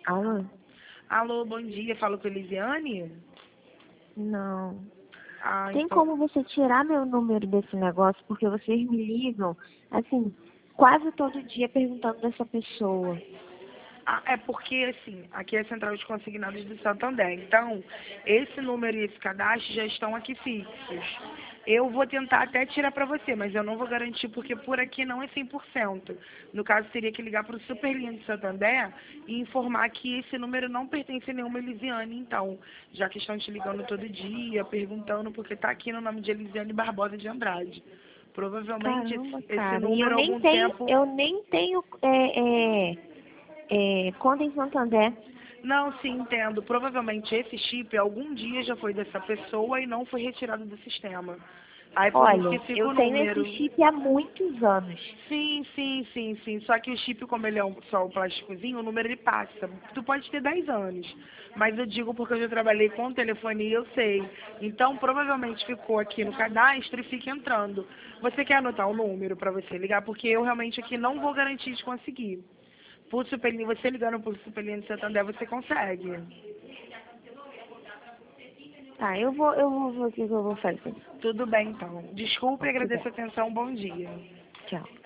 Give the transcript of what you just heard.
Alô? Alô, bom dia. Falo com a Elisiane? Não. Ah, Tem então. como você tirar meu número desse negócio? Porque vocês me ligam, assim, quase todo dia perguntando dessa pessoa. Ah, é porque, assim, aqui é a Central de Consignados do Santander. Então, esse número e esse cadastro já estão aqui fixos. Eu vou tentar até tirar para você, mas eu não vou garantir porque por aqui não é 100%. No caso, teria que ligar para o Superlinha de Santander e informar que esse número não pertence a nenhuma Elisiane, então. Já que estão te ligando todo dia, perguntando, porque está aqui no nome de Elisiane Barbosa de Andrade. Provavelmente Caramba, esse cara. E eu número, há nem algum tenho, tempo. eu nem tenho conta em Santander. Não, sim, entendo. Provavelmente esse chip algum dia já foi dessa pessoa e não foi retirado do sistema. Aí por isso que Olha, fica eu o tenho esse número. chip há muitos anos. Sim, sim, sim, sim. Só que o chip, como ele é só um plásticozinho, o número ele passa. Tu pode ter 10 anos. Mas eu digo porque eu já trabalhei com telefonia e eu sei. Então provavelmente ficou aqui no cadastro e fica entrando. Você quer anotar o número para você ligar? Porque eu realmente aqui não vou garantir de conseguir. Por Superlinha, você ligando por Superlinha de Santander, você consegue. Tá, eu vou ver o que eu vou fazer. Tudo bem, então. Desculpe e Tudo bem. agradeço a atenção. Bom dia. Tchau.